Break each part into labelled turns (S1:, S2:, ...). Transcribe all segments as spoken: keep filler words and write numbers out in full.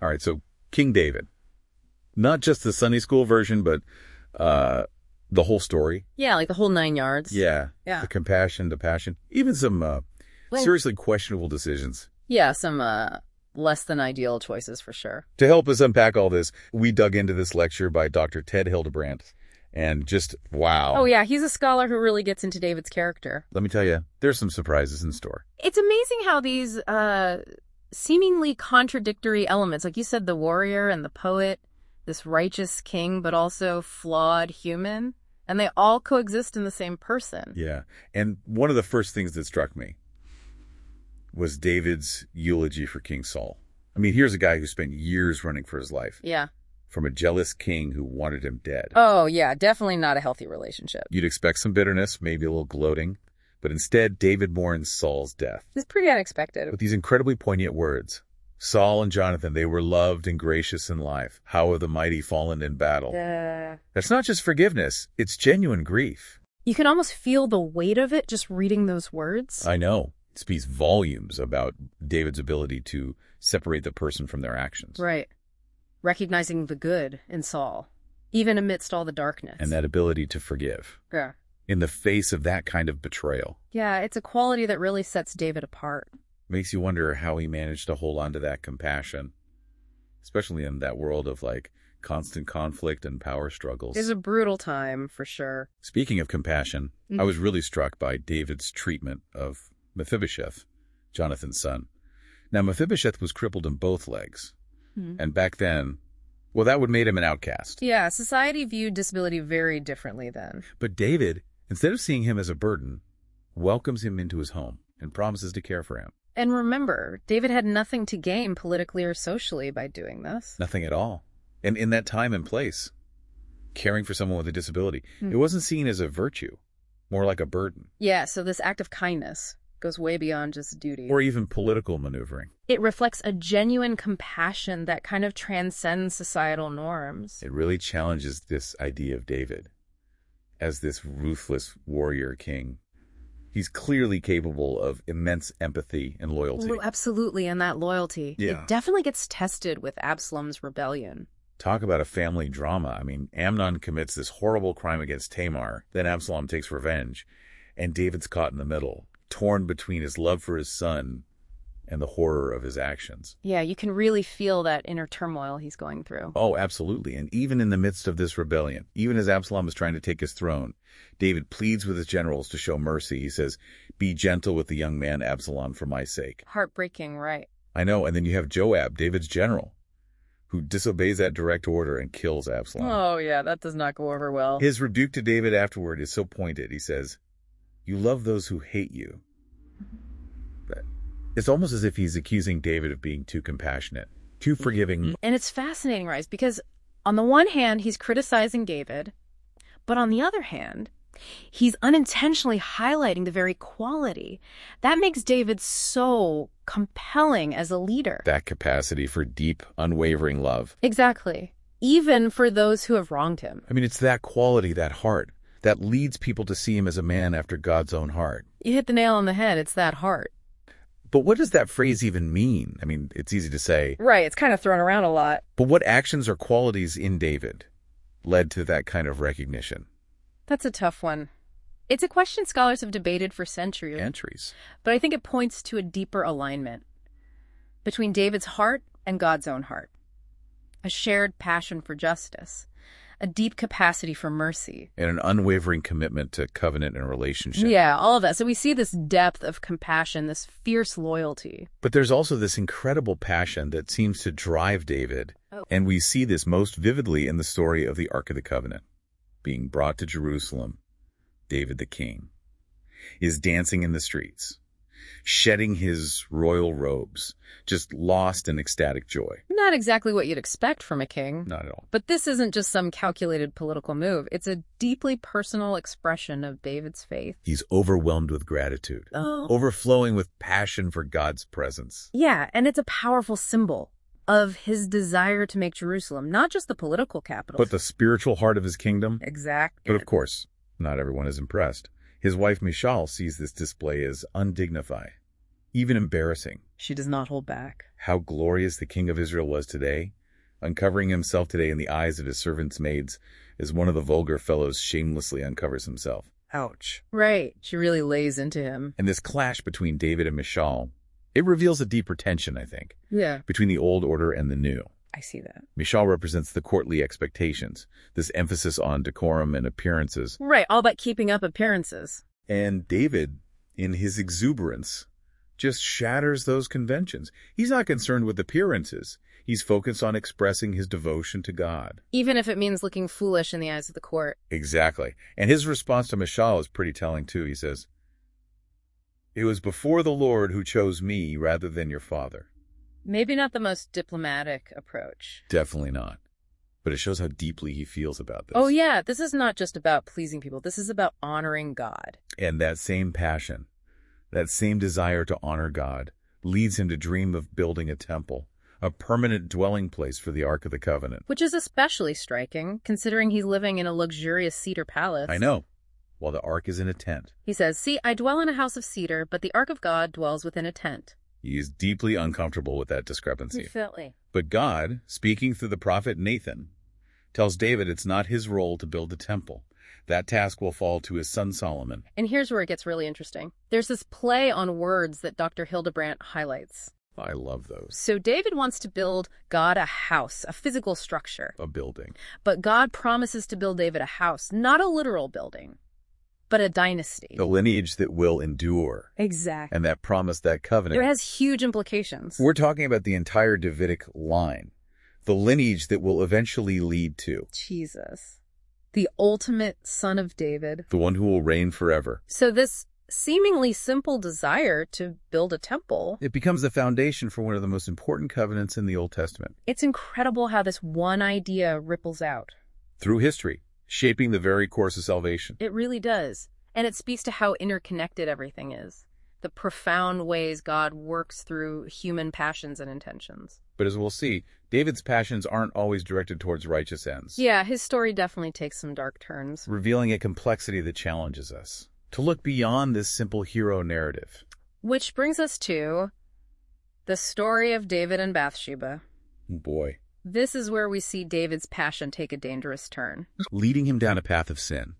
S1: All right, so King David. Not just the Sunday school version, but uh, the whole story.
S2: Yeah, like the whole nine yards.
S1: Yeah.
S2: Yeah.
S1: The compassion, the passion, even some uh,
S2: Well-
S1: seriously questionable decisions.
S2: Yeah, some uh, less than ideal choices for sure.
S1: To help us unpack all this, we dug into this lecture by Doctor Ted Hildebrandt. And just, wow.
S2: Oh, yeah, he's a scholar who really gets into David's character.
S1: Let me tell you, there's some surprises in store.
S2: It's amazing how these uh, seemingly contradictory elements, like you said, the warrior and the poet, this righteous king, but also flawed human, and they all coexist in the same person.
S1: Yeah. And one of the first things that struck me was David's eulogy for King Saul. I mean, here's a guy who spent years running for his life.
S2: Yeah.
S1: From a jealous king who wanted him dead.
S2: Oh, yeah, definitely not a healthy relationship.
S1: You'd expect some bitterness, maybe a little gloating, but instead David mourns Saul's death.
S2: It's pretty unexpected.
S1: With these incredibly poignant words. Saul and Jonathan, they were loved and gracious in life. How have the mighty fallen in battle?
S2: Uh,
S1: That's not just forgiveness, it's genuine grief.
S2: you can almost feel the weight of it just reading those words.
S1: I know. It speaks volumes about David's ability to separate the person from their actions.
S2: Right. Recognizing the good in Saul, even amidst all the darkness.
S1: And that ability to forgive.
S2: Yeah.
S1: In the face of that kind of betrayal.
S2: Yeah, it's a quality that really sets David apart.
S1: Makes you wonder how he managed to hold on to that compassion, especially in that world of like constant conflict and power struggles.
S2: It's a brutal time, for sure.
S1: Speaking of compassion,
S2: Mm-hmm.
S1: I was really struck by David's treatment of Mephibosheth, Jonathan's son. Now, Mephibosheth was crippled in both legs.
S2: Hmm.
S1: And back then, well, that would have made him an outcast.
S2: Yeah, society viewed disability very differently then.
S1: But David, instead of seeing him as a burden, welcomes him into his home and promises to care for him.
S2: And remember, David had nothing to gain politically or socially by doing this.
S1: Nothing at all. And in that time and place, caring for someone with a disability,
S2: Hmm.
S1: it wasn't seen as a virtue, more like a burden,
S2: Yeah, so this act of kindness goes way beyond just duty.
S1: or even political maneuvering.
S2: It reflects a genuine compassion that kind of transcends societal norms.
S1: It really challenges this idea of David as this ruthless warrior king. He's clearly capable of immense empathy and loyalty.
S2: Well, absolutely, and that loyalty.
S1: Yeah.
S2: It definitely gets tested with Absalom's rebellion.
S1: Talk about a family drama. I mean, Amnon commits this horrible crime against Tamar. Then Absalom takes revenge. And David's caught in the middle, torn between his love for his son and the horror of his actions.
S2: Yeah, you can really feel that inner turmoil he's going through.
S1: Oh, absolutely. And even in the midst of this rebellion, even as Absalom is trying to take his throne, David pleads with his generals to show mercy. He says, "Be gentle with the young man Absalom for my sake."
S2: Heartbreaking, right?
S1: I know. And then you have Joab, David's general, who disobeys that direct order and kills Absalom.
S2: Oh, yeah, that does not go over well.
S1: His rebuke to David afterward is so pointed. He says, "You love those who hate you." But it's almost as if he's accusing David of being too compassionate, too forgiving.
S2: And it's fascinating, Rice, because on the one hand, he's criticizing David, but on the other hand, he's unintentionally highlighting the very quality that makes David so compelling as a leader.
S1: That capacity for deep, unwavering love.
S2: Exactly. Even for those who have wronged him.
S1: I mean, it's that quality, that heart, that leads people to see him as a man after God's own heart.
S2: You hit the nail on the head. It's that heart.
S1: But what does that phrase even mean? I mean, it's easy to say.
S2: Right. It's kind of thrown around a lot.
S1: But what actions or qualities in David led to that kind of recognition?
S2: That's a tough one. It's a question scholars have debated for centuries.
S1: Entries.
S2: But I think it points to a deeper alignment between David's heart and God's own heart. A shared passion for justice, a deep capacity for mercy.
S1: And an unwavering commitment to covenant and relationship.
S2: Yeah, all of that. So we see this depth of compassion, this fierce loyalty.
S1: But there's also this incredible passion that seems to drive David.
S2: Oh.
S1: And we see this most vividly in the story of the Ark of the Covenant being brought to Jerusalem. David the king is dancing in the streets, shedding his royal robes, just lost in ecstatic joy.
S2: Not exactly what you'd expect from a king.
S1: Not at all.
S2: But this isn't just some calculated political move. It's a deeply personal expression of David's faith.
S1: He's overwhelmed with gratitude,
S2: Oh.
S1: overflowing with passion for God's presence.
S2: Yeah, and it's a powerful symbol of his desire to make Jerusalem not just the political capital.
S1: But the spiritual heart of his kingdom?
S2: Exactly.
S1: But of course, not everyone is impressed. His wife Michal sees this display as undignified. even embarrassing.
S2: She does not hold back.
S1: How glorious the king of Israel was today, uncovering himself today in the eyes of his servants' maids, as one of the vulgar fellows shamelessly uncovers himself. Ouch.
S2: Right. She really lays into him.
S1: And this clash between David and Michal, it reveals a deeper tension, I think,
S2: Yeah.
S1: between the old order and the new.
S2: I see that.
S1: Michal represents the courtly expectations, this emphasis on decorum and appearances.
S2: Right. All about keeping up appearances.
S1: And David, in his exuberance, just shatters those conventions. He's not concerned with appearances. He's focused on expressing his devotion to God.
S2: Even if it means looking foolish in the eyes of the court.
S1: Exactly. And his response to Michal is pretty telling, too. He says, "It was before the Lord who chose me rather than your father."
S2: Maybe not the most diplomatic approach.
S1: Definitely not. But it shows how deeply he feels about this.
S2: Oh, yeah. This is not just about pleasing people. This is about honoring God.
S1: And that same passion, that same desire to honor God, leads him to dream of building a temple, a permanent dwelling place for the Ark of the Covenant.
S2: Which is especially striking, considering he's living in a luxurious cedar palace.
S1: I know, while the Ark is in a tent.
S2: He says, "See, I dwell in a house of cedar, but the Ark of God dwells within a tent."
S1: He is deeply uncomfortable with that discrepancy.
S2: Definitely.
S1: But God, speaking through the prophet Nathan, tells David it's not his role to build the temple. That task will fall to his son Solomon.
S2: And here's where it gets really interesting. There's this play on words that Doctor Hildebrandt highlights.
S1: I love those.
S2: So David wants to build God a house, a physical structure.
S1: A building.
S2: But God promises to build David a house, not a literal building, but a dynasty.
S1: A lineage that will endure.
S2: Exactly.
S1: And that promise, that covenant.
S2: It has huge implications.
S1: We're talking about the entire Davidic line. The lineage that will eventually lead to.
S2: Jesus. The ultimate son of David.
S1: The one who will reign forever.
S2: So this seemingly simple desire to build a temple.
S1: It becomes the foundation for one of the most important covenants in the Old Testament.
S2: It's incredible how this one idea ripples out.
S1: Through history, shaping the very course of salvation.
S2: It really does. And it speaks to how interconnected everything is. The profound ways God works through human passions and intentions.
S1: But as we'll see, David's passions aren't always directed towards righteous ends.
S2: Yeah, his story definitely takes some dark turns.
S1: Revealing a complexity that challenges us to look beyond this simple hero narrative.
S2: Which brings us to the story of David and Bathsheba.
S1: Boy.
S2: This is where we see David's passion take a dangerous turn.
S1: Leading him down a path of sin.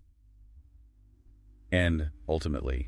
S1: And, ultimately,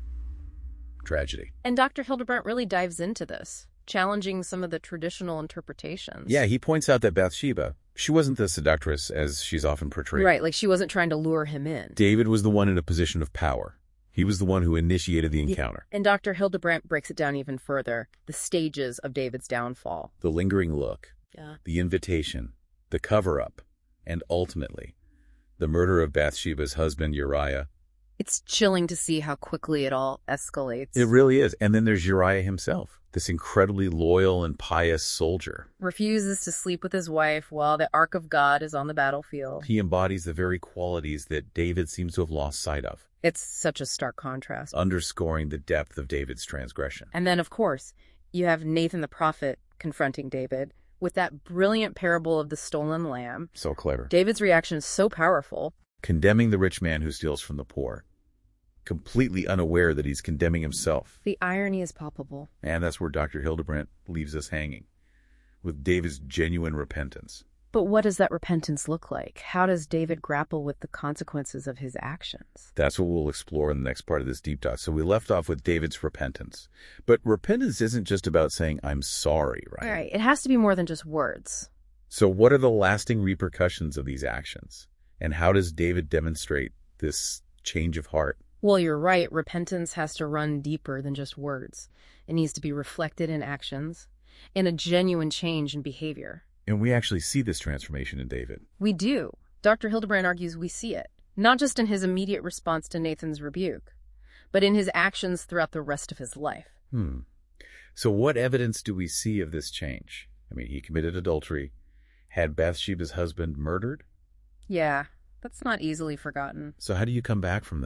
S1: tragedy.
S2: And Doctor Hildebrandt really dives into this, challenging some of the traditional interpretations.
S1: Yeah, he points out that Bathsheba, she wasn't the seductress as she's often portrayed.
S2: Right, like she wasn't trying to lure him in.
S1: David was the one in a position of power. He was the one who initiated the encounter.
S2: And Doctor Hildebrandt breaks it down even further, the stages of David's downfall.
S1: The lingering look,
S2: Yeah.
S1: the invitation, the cover-up, and ultimately, the murder of Bathsheba's husband Uriah.
S2: It's chilling to see how quickly it all escalates.
S1: It really is. And then there's Uriah himself, this incredibly loyal and pious soldier.
S2: Refuses to sleep with his wife while the Ark of God is on the battlefield.
S1: He embodies the very qualities that David seems to have lost sight of.
S2: It's such a stark contrast.
S1: Underscoring the depth of David's transgression.
S2: And then, of course, you have Nathan the prophet confronting David with that brilliant parable of the stolen lamb.
S1: So clever.
S2: David's reaction is so powerful.
S1: Condemning the rich man who steals from the poor. Completely unaware that he's condemning himself.
S2: The irony is palpable.
S1: And that's where Doctor Hildebrandt leaves us hanging, with David's genuine repentance.
S2: But what does that repentance look like? How does David grapple with the consequences of his actions?
S1: That's what we'll explore in the next part of this deep dive. So we left off with David's repentance. But repentance isn't just about saying, I'm sorry, right?
S2: All right. It has to be more than just words.
S1: So what are the lasting repercussions of these actions? And how does David demonstrate this change of heart?
S2: Well, you're right. Repentance has to run deeper than just words. It needs to be reflected in actions, in a genuine change in behavior.
S1: And we actually see this transformation in David.
S2: We do. Doctor Hildebrandt argues we see it, not just in his immediate response to Nathan's rebuke, but in his actions throughout the rest of his life.
S1: Hmm. So what evidence do we see of this change? I mean, he committed adultery, had Bathsheba's husband murdered.
S2: Yeah, that's not easily forgotten.
S1: So how do you come back from that?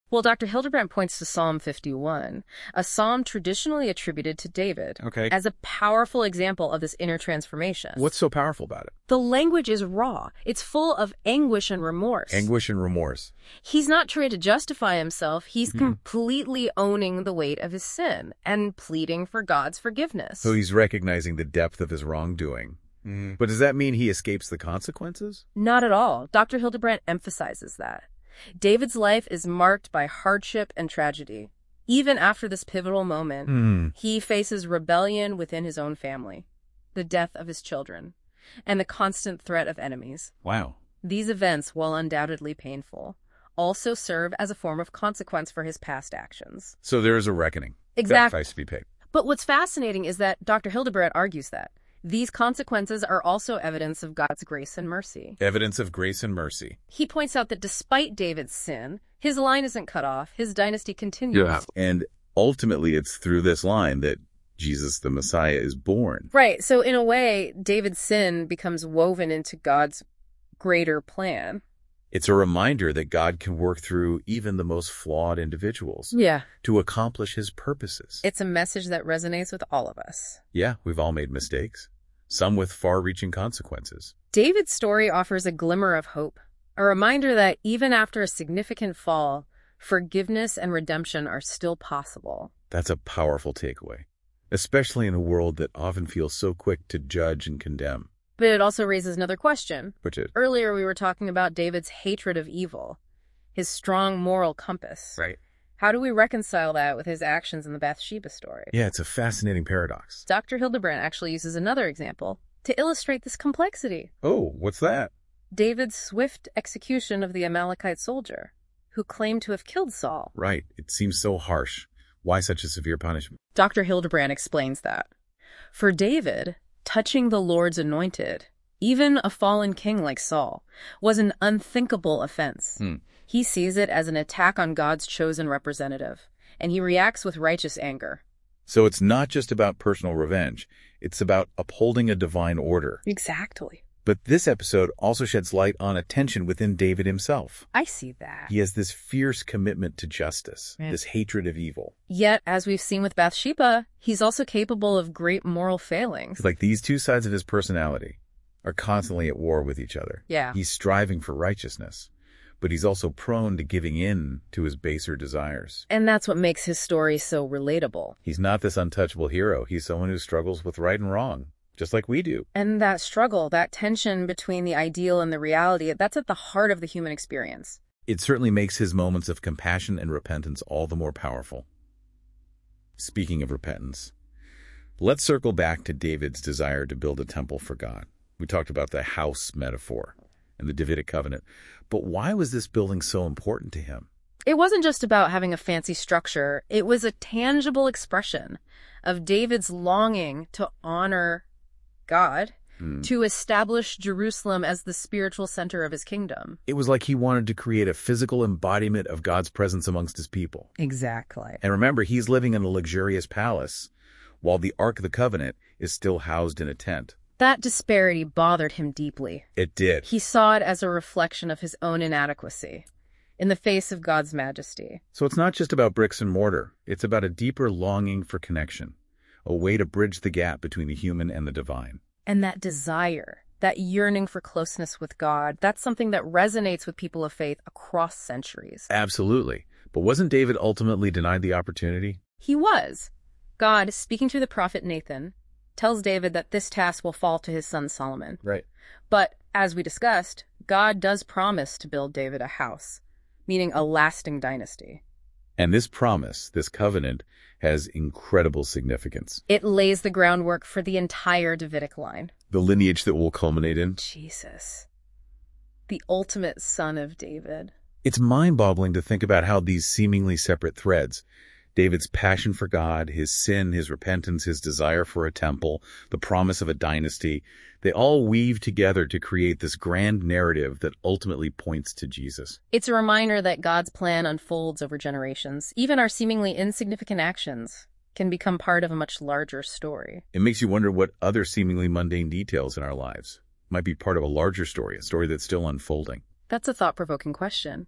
S2: Well, Doctor Hildebrandt points to Psalm fifty-one, a psalm traditionally attributed to David,
S3: Okay.
S2: as a powerful example of this inner transformation.
S3: What's so powerful about it?
S2: The language is raw. It's full of anguish and remorse.
S3: Anguish and remorse.
S2: He's not trying to justify himself. He's mm-hmm. completely owning the weight of his sin and pleading for God's forgiveness.
S1: So he's recognizing the depth of his wrongdoing. Mm. But does that mean he escapes the consequences?
S2: Not at all. Doctor Hildebrandt emphasizes that. David's life is marked by hardship and tragedy. Even after this pivotal moment,
S1: mm.
S2: he faces rebellion within his own family, the death of his children, and the constant threat of enemies.
S1: Wow.
S2: These events, while undoubtedly painful, also serve as a form of consequence for his past actions.
S1: So there is a reckoning.
S2: Exactly.
S1: That price to be paid.
S2: But what's fascinating is that Doctor Hildebrandt argues that these consequences are also evidence of God's grace and mercy.
S1: Evidence of grace and mercy.
S2: He points out that despite David's sin, his line isn't cut off. His dynasty continues.
S1: Yeah. And ultimately, it's through this line that Jesus, the Messiah, is born.
S2: Right. So in a way, David's sin becomes woven into God's greater plan.
S1: It's a reminder that God can work through even the most flawed individuals.
S2: Yeah.
S1: To accomplish his purposes.
S2: It's a message that resonates with all of us.
S1: Yeah, we've all made mistakes. Some with far-reaching consequences.
S2: David's story offers a glimmer of hope, a reminder that even after a significant fall, forgiveness and redemption are still possible.
S1: That's a powerful takeaway, especially in a world that often feels so quick to judge and condemn.
S2: But it also raises another question.
S1: Which is?
S2: Earlier we were talking about David's hatred of evil, his strong moral compass.
S1: Right.
S2: How do we reconcile that with his actions in the Bathsheba story?
S1: Yeah, it's a fascinating paradox.
S2: Doctor Hildebrandt actually uses another example to illustrate this complexity.
S1: Oh, what's that?
S2: David's swift execution of the Amalekite soldier, who claimed to have killed Saul.
S1: Right. It seems so harsh. Why such a severe punishment?
S2: Doctor Hildebrandt explains that. For David, touching the Lord's anointed, even a fallen king like Saul, was an unthinkable offense.
S1: Hmm.
S2: He sees it as an attack on God's chosen representative, and he reacts with righteous anger.
S1: So it's not just about personal revenge. It's about upholding a divine order.
S2: Exactly.
S1: But this episode also sheds light on a tension within David himself.
S2: I see that.
S1: He has this fierce commitment to justice,
S2: Yeah.
S1: this hatred of evil.
S2: Yet, as we've seen with Bathsheba, he's also capable of great moral failings.
S1: It's like these two sides of his personality are constantly at war with each other.
S2: Yeah.
S1: He's striving for righteousness, but he's also prone to giving in to his baser desires.
S2: And that's what makes his story so relatable.
S1: He's not this untouchable hero. He's someone who struggles with right and wrong, just like we do.
S2: And that struggle, that tension between the ideal and the reality, that's at the heart of the human experience.
S1: It certainly makes his moments of compassion and repentance all the more powerful. Speaking of repentance, let's circle back to David's desire to build a temple for God. We talked about the house metaphor and the Davidic covenant. But why was this building so important to him?
S2: It wasn't just about having a fancy structure. It was a tangible expression of David's longing to honor God,
S1: Hmm.
S2: to establish Jerusalem as the spiritual center of his kingdom.
S1: It was like he wanted to create a physical embodiment of God's presence amongst his people.
S2: Exactly.
S1: And remember, he's living in a luxurious palace, while the Ark of the Covenant is still housed in a tent.
S2: That disparity bothered him deeply.
S1: It did.
S2: He saw it as a reflection of his own inadequacy in the face of God's majesty.
S1: So it's not just about bricks and mortar. It's about a deeper longing for connection, a way to bridge the gap between the human and the divine.
S2: And that desire, that yearning for closeness with God, that's something that resonates with people of faith across centuries.
S1: Absolutely. But wasn't David ultimately denied the opportunity?
S2: He was. God, speaking through the prophet Nathan, tells David that this task will fall to his son Solomon.
S1: Right.
S2: But, as we discussed, God does promise to build David a house, meaning a lasting dynasty.
S1: And this promise, this covenant, has incredible significance.
S2: It lays the groundwork for the entire Davidic line.
S1: The lineage that will culminate in.
S2: Jesus. The ultimate son of David.
S1: It's mind-boggling to think about how these seemingly separate threads, David's passion for God, his sin, his repentance, his desire for a temple, the promise of a dynasty, they all weave together to create this grand narrative that ultimately points to Jesus.
S2: It's a reminder that God's plan unfolds over generations. Even our seemingly insignificant actions can become part of a much larger story.
S1: It makes you wonder what other seemingly mundane details in our lives might be part of a larger story, a story that's still unfolding.
S2: That's a thought-provoking question.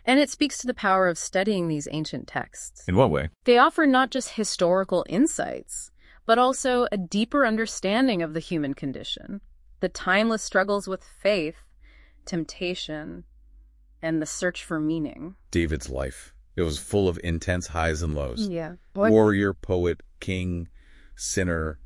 S2: And it speaks to the power of studying these ancient texts.
S1: In what way?
S2: They offer not just historical insights, but also a deeper understanding of the human condition, the timeless struggles with faith, temptation, and the search for meaning.
S1: David's life. It was full of intense highs and lows.
S2: Yeah.
S1: Warrior, poet, king, sinner,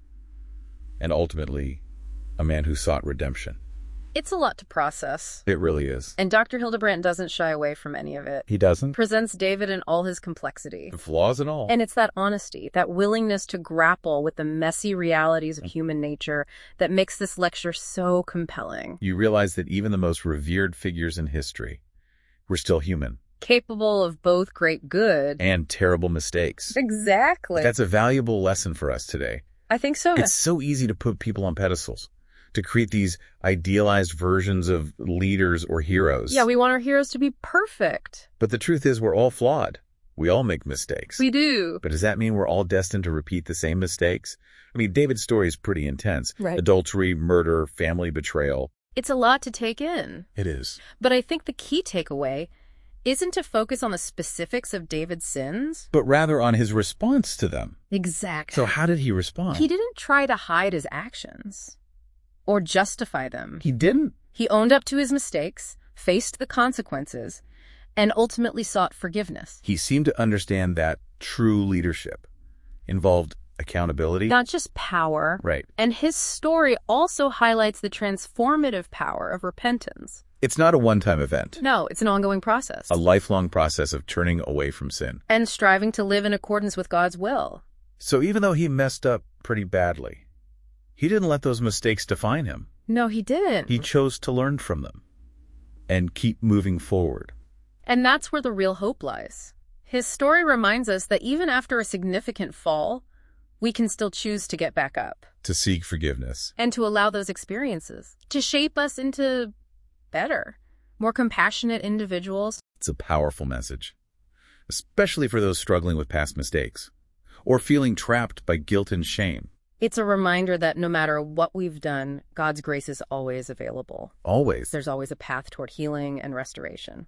S1: and ultimately a man who sought redemption.
S2: It's a lot to process.
S1: It really is.
S2: And Doctor Hildebrandt doesn't shy away from any of it.
S1: He doesn't?
S2: Presents David in all his complexity.
S1: Flaws and all.
S2: And it's that honesty, that willingness to grapple with the messy realities of human nature that makes this lecture so compelling.
S1: You realize that even the most revered figures in history were still human.
S2: Capable of both great good
S1: and terrible mistakes.
S2: Exactly.
S1: That's a valuable lesson for us today.
S2: I think so.
S1: It's so easy to put people on pedestals, to create these idealized versions of leaders or heroes.
S2: Yeah, we want our heroes to be perfect.
S1: But the truth is we're all flawed. We all make mistakes.
S2: We do.
S1: But does that mean we're all destined to repeat the same mistakes? I mean, David's story is pretty intense.
S2: Right.
S1: Adultery, murder, family betrayal.
S2: It's a lot to take in.
S1: It is.
S2: But I think the key takeaway isn't to focus on the specifics of David's sins,
S1: but rather on his response to them.
S2: Exactly.
S1: So how did he respond?
S2: He didn't try to hide his actions or justify them.
S1: He didn't?
S2: He owned up to his mistakes, faced the consequences, and ultimately sought forgiveness.
S1: He seemed to understand that true leadership involved accountability.
S2: Not just power.
S1: Right.
S2: And his story also highlights the transformative power of repentance.
S1: It's not a one-time event.
S2: No, it's an ongoing process.
S1: A lifelong process of turning away from sin.
S2: And striving to live in accordance with God's will.
S1: So even though he messed up pretty badly, he didn't let those mistakes define him.
S2: No, he didn't.
S1: He chose to learn from them and keep moving forward.
S2: And that's where the real hope lies. His story reminds us that even after a significant fall, we can still choose to get back up.
S1: To seek forgiveness.
S2: And to allow those experiences to shape us into better, more compassionate individuals.
S1: It's a powerful message, especially for those struggling with past mistakes or feeling trapped by guilt and shame.
S2: It's a reminder that no matter what we've done, God's grace is always available.
S1: Always.
S2: There's always a path toward healing and restoration.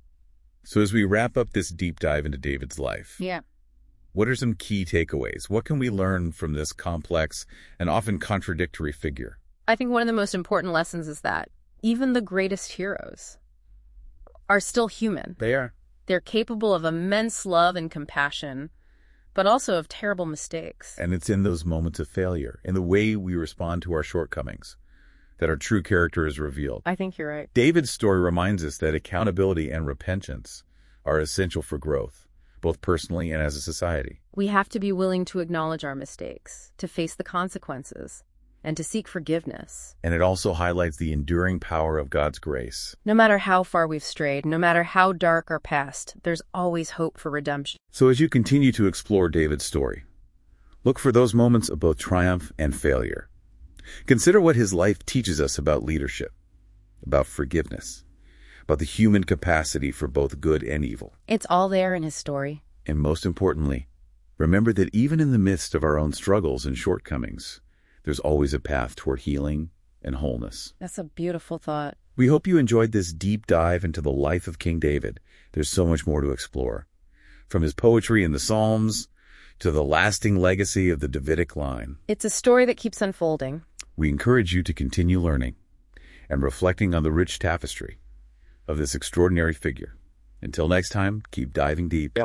S1: So as we wrap up this deep dive into David's life,
S2: yeah,
S1: what are some key takeaways? What can we learn from this complex and often contradictory figure?
S2: I think one of the most important lessons is that even the greatest heroes are still human.
S1: They are.
S2: They're capable of immense love and compassion, but also of terrible mistakes.
S1: And it's in those moments of failure, in the way we respond to our shortcomings, that our true character is revealed.
S2: I think you're right.
S1: David's story reminds us that accountability and repentance are essential for growth, both personally and as a society.
S2: We have to be willing to acknowledge our mistakes, to face the consequences, and to seek forgiveness.
S1: And it also highlights the enduring power of God's grace.
S2: No matter how far we've strayed, no matter how dark our past, there's always hope for redemption.
S1: So as you continue to explore David's story, look for those moments of both triumph and failure. Consider what his life teaches us about leadership, about forgiveness, about the human capacity for both good and evil.
S2: It's all there in his story.
S1: And most importantly, remember that even in the midst of our own struggles and shortcomings, there's always a path toward healing and wholeness.
S2: That's a beautiful thought.
S1: We hope you enjoyed this deep dive into the life of King David. There's so much more to explore. From his poetry in the Psalms to the lasting legacy of the Davidic line.
S2: It's a story that keeps unfolding.
S1: We encourage you to continue learning and reflecting on the rich tapestry of this extraordinary figure. Until next time, keep diving deep.